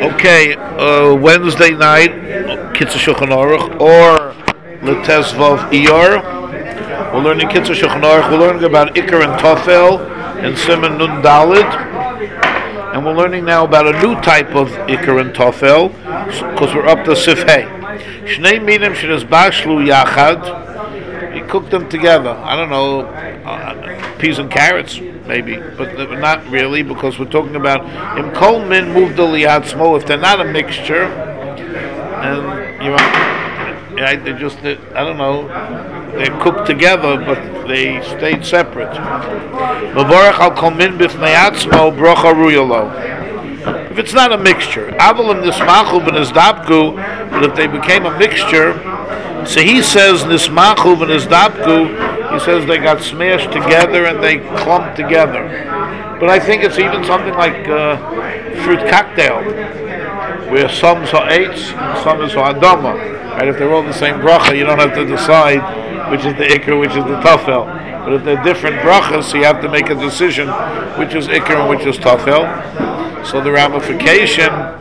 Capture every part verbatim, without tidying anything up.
Okay, uh, Wednesday night, Kitzur Shulchan Aruch or L'Tesvav Iyar. We're learning Kitzur Shulchan Aruch. We're learning about Iker and Tofel and Simon Nun Dalid, and we're learning now about a new type of Iker and Tofel because we're up to Sif Hey. Shnei minim shenizbashlu yachad. He cooked them together. I don't know, uh, peas and carrots, maybe, but not really, because we're talking about im kol min moved liatzmo. If they're not a mixture, and you know, yeah, they just, they, I don't know, they're cooked together, but they stayed separate. Mavorach al kol min b'fnei atzmo brocha ruyolo. If it's not a mixture, avalim nismachu b'nizdabku, but if they became a mixture. So he says nismachu v'nizdabku. He says they got smashed together and they clumped together. But I think it's even something like uh, fruit cocktail, where some's ha'etz, some is ha'adama. Right? If they're all the same bracha, you don't have to decide which is the ikr, which is the tafel. But if they're different brachas, so you have to make a decision which is ikr and which is tafel. So the ramification.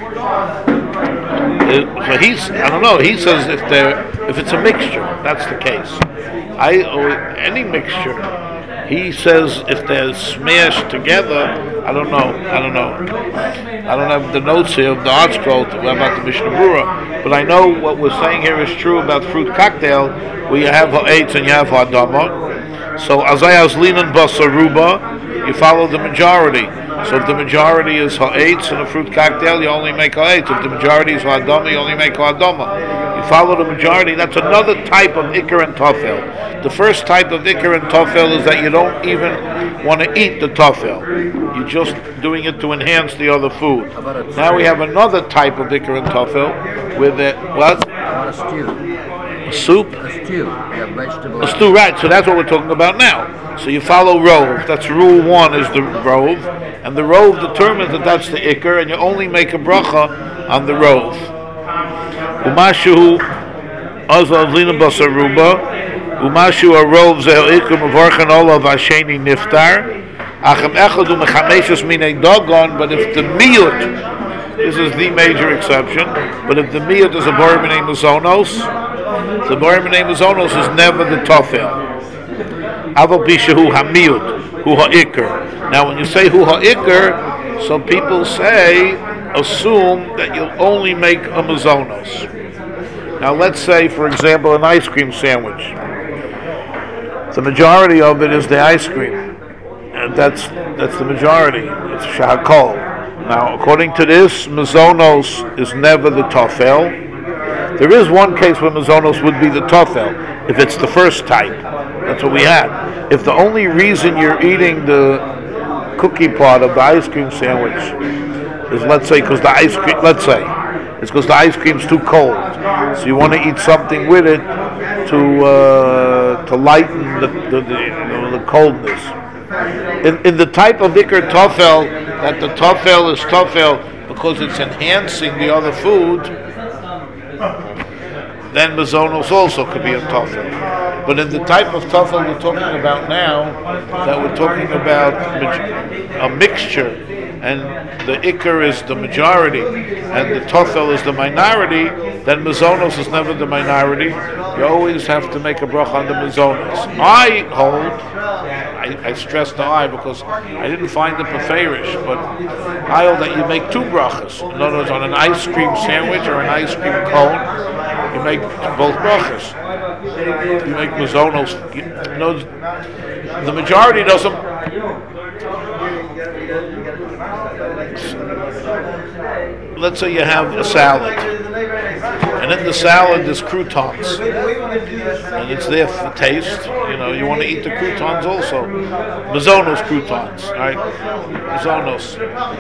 So he's, I don't know. He says if they if it's a mixture, that's the case. I or any mixture. He says if they're smashed together, I don't know. I don't know. I don't have the notes here of the art scroll about the Mishnah Berurah, but I know what we're saying here is true about fruit cocktail, where you have ha'etz and you have ha'adama. So azayas linan basaruba, you follow the majority. So if the majority is ha'etz in a fruit cocktail, you only make ha'etz. If the majority is ha'adama, you only make ha'adama. You follow the majority. That's another type of ikr and tofel. The first type of ikr and tofel is that you don't even want to eat the tofel. You're just doing it to enhance the other food. Now we have another type of ikr and tofel with the what? A stew. A soup? A stew. Yeah, vegetable. A stew, right. So that's what we're talking about now. So you follow rove. That's rule one is the rove. And the rove determines that that's the ikr, and you only make a bracha on the rove. Umashu azal lina basaruba. Umashu a rove zeh ikr mevarchen olav hasheni niftar. Achem echad umechameshes minei dogon. But if the miyut, this is the major exception. But if the miyut is a bar b'nei mazonos, the bar b'nei mazonos is never the tofel. Aval bishahu hamiyut hu ha'ikr. Now, when you say hu ha'ikr, some people say, assume that you'll only make a mazonos. Now, let's say, for example, an ice cream sandwich. The majority of it is the ice cream, and that's that's the majority. It's shahakol. Now, according to this, mazonos is never the tofel. There is one case where mazonos would be the tofel, if it's the first type. That's what we had. If the only reason you're eating the cookie part of the ice cream sandwich is, let's say, because the ice cream, let's say, it's because the ice cream's too cold, so you want to eat something with it to uh, to lighten the the, the, you know, the coldness. In, in the type of ikr tofel, that the tofel is tofel because it's enhancing the other food, then mazonos also could be a tofel. But in the type of tofel we're talking about now, that we're talking about a mixture, and the ikr is the majority, and the tofel is the minority, then mazonos is never the minority. You always have to make a bracha on the mazonos. I hold, I, I stress the I because I didn't find the peferish, but I hold that you make two brachas. In other words, on an ice cream sandwich or an ice cream cone, you make both brachas. You make mazonos. You know, the majority doesn't. Let's say you have a salad, and in the salad there's croutons, and it's there for taste. You know, you want to eat the croutons also. Mazonos croutons, right? Mazonos.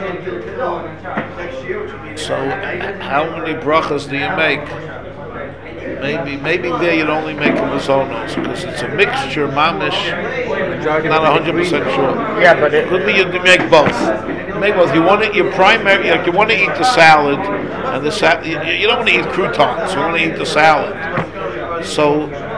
So, how many brachas do you make? Maybe, maybe there you'd only make a mazonos because it's a mixture, mamish. Not a hundred percent sure. Yeah, but it could be you make both. You make both. You want to your primary, like you want to eat the salad, and the sa- you, you don't want to eat croutons. You want to eat the salad. So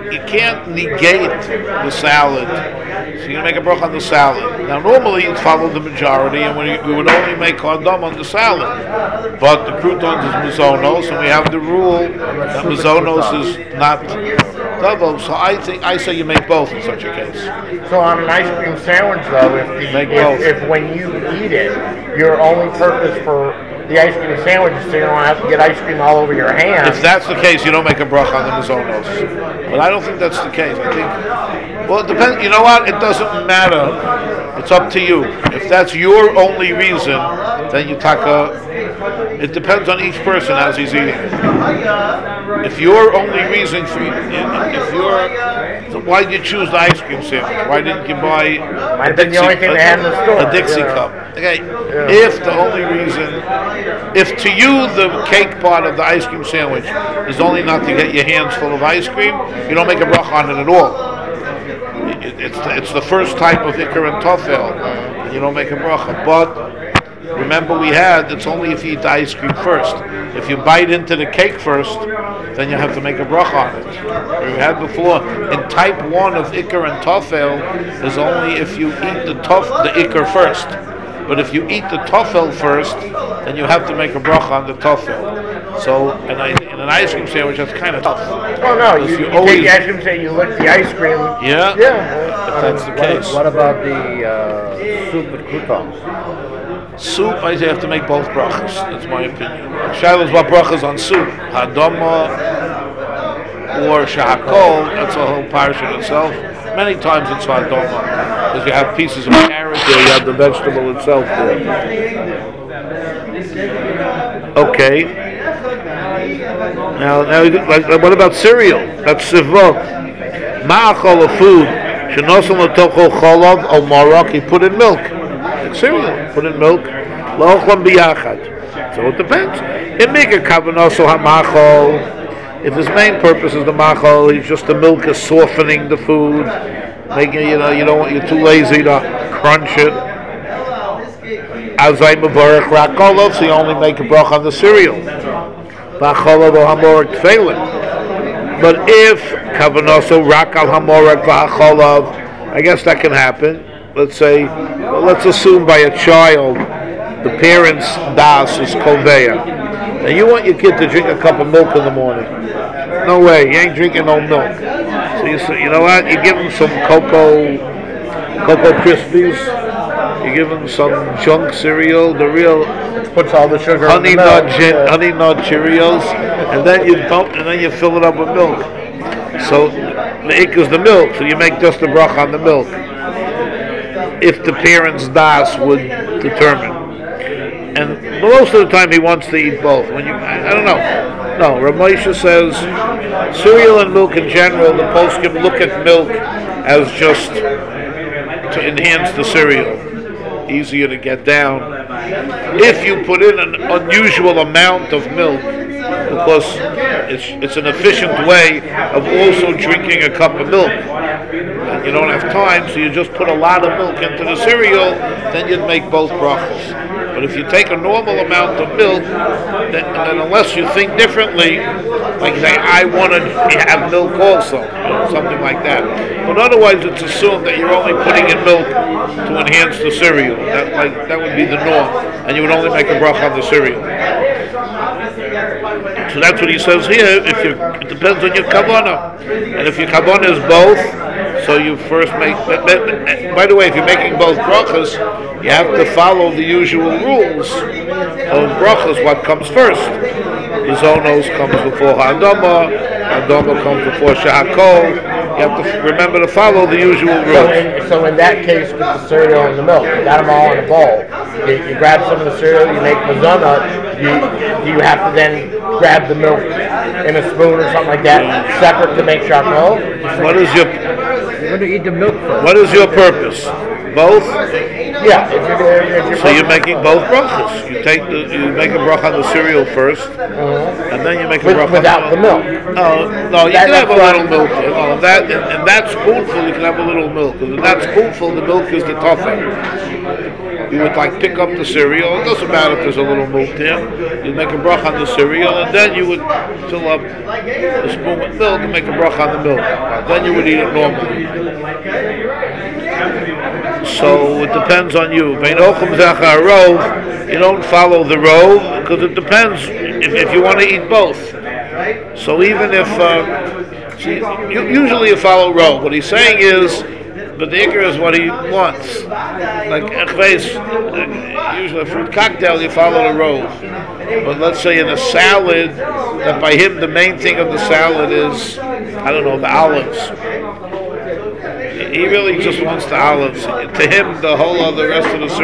you can't negate the salad. So you're gonna make a bracha on the salad. Now normally you'd follow the majority, and when you, we would only make kardam on the salad. But the croutons is mizonos, and we have the rule that mizonos is not double. So I think I say you make both in such a case. So on an ice cream sandwich, though, if, the, Make both. if, if when you eat it, your only purpose for the ice cream sandwich is so you don't have to get ice cream all over your hands. If that's the case, you don't make a bracha on the mizonos. But I don't think that's the case. I think, well, it depends. You know what? It doesn't matter. It's up to you. If that's your only reason, then you taka. It depends on each person as he's eating it. If your only reason for if you're, so why did you choose the ice cream sandwich? Why didn't you buy Might have been the only thing they had in the store. a Dixie yeah. cup? Okay. Yeah. If the only reason, if to you the cake part of the ice cream sandwich is only not to get your hands full of ice cream, you don't make a bracha on it at all. It, it's the, it's the first type of ikar and tofel, and you don't make a bracha. But remember, we had it's only if you eat the ice cream first. If you bite into the cake first, then you have to make a bracha on it. We had before in type one of ikar and tofel is only if you eat the tof the ikar first. But if you eat the tofel first, then you have to make a bracha on the tofel. So in, a, in an ice cream sandwich, that's kind of tough. Oh no, you, you, you always, take the ice cream, say you lick the ice cream. Yeah, yeah. If that's the What, case. what about the uh, soup with croutons? Soup, I say you have to make both brachas. That's my opinion. Shiloh's what brachas on soup? Hadama or shahakol. That's a whole parish in itself. Many times it's hadama because you have pieces of carrot there. You have the vegetable itself there. Okay. Now, now, like, what about cereal? That's sivot. Ma'achol of food. Shenosan l'tocho cholav al marok. You put in milk. Cereal. Put in milk. La'ochlam biyachad. So it depends. In Mika Kavanoso HaMachol, if his main purpose is the machol, he's just the milk is softening the food, making, you know, you don't want, you're too lazy to crunch it. Azay Mavarech Rakolov, so you only make a brach on the cereal. Ba'cholov or Hamorek Tfeilim. But if Kavanoso Rakal Hamorek Ba'cholov, I guess that can happen. Let's say, well, let's assume by a child, the parents' das is koveya. Now you want your kid to drink a cup of milk in the morning. No way, you ain't drinking no milk. So you say, you know what, you give him some cocoa, cocoa Krispies, you give him some junk cereal, the real puts all the sugar honey in the nut, milk. gin, Yeah. honey nut Cheerios, and then you dump, and then you fill it up with milk. So the ik is the milk, so you make just a brach on the milk. If the parents' das would determine. And most of the time he wants to eat both. When you, I, I don't know. No, Rav Moshe says cereal and milk in general, the poskim look at milk as just to enhance the cereal, easier to get down. If you put in an unusual amount of milk, because it's it's an efficient way of also drinking a cup of milk, and you don't have time, so you just put a lot of milk into the cereal, then you'd make both brachos. But if you take a normal amount of milk, then, then unless you think differently, like you say, I want to have milk also, you know, something like that. But otherwise, it's assumed that you're only putting in milk to enhance the cereal. That, like, that would be the norm, and you would only make a bracha on the cereal. So that's what he says here. If you, it depends on your kavanah, and if your kavanah is both, so you first make. By the way, if you're making both brachas, you have to follow the usual rules of brachas. What comes first? Izonos comes before Hadama. Hadama comes before Shahakol. You have to remember to follow the usual rules. So in, so in that case, with the cereal and the milk, you got them all in a bowl. You, you grab some of the cereal, you make mazana. You you have to then grab the milk in a spoon or something like that, separate to make shakol. What is your You're going to eat the milk first. What is your purpose? Both. Yeah. If you're, if you're So you're making both brachas. You take the you make a bracha on the cereal first, uh-huh. and then you make a With, bracha without the on milk. No, no, you That- can have a that's little milk. Oh, that in, in that spoonful you can have a little milk. And in that spoonful, the milk is the toffee. you would like pick up the cereal. It doesn't matter if there's a little milk there. You'd make a bracha on the cereal, and then you would fill up the spoon with milk and make a bracha on the milk. Then you would eat it normally. So it depends on you. You don't follow the rove because it depends if, if you want to eat both. So even if uh, see, you, usually you follow rove. What he's saying is, but the ikr is what he wants. Like echves, usually for cocktail you follow the rove. But let's say in a salad, that by him the main thing of the salad is, I don't know, the olives. He really just wants the olives. To him, the whole other rest of the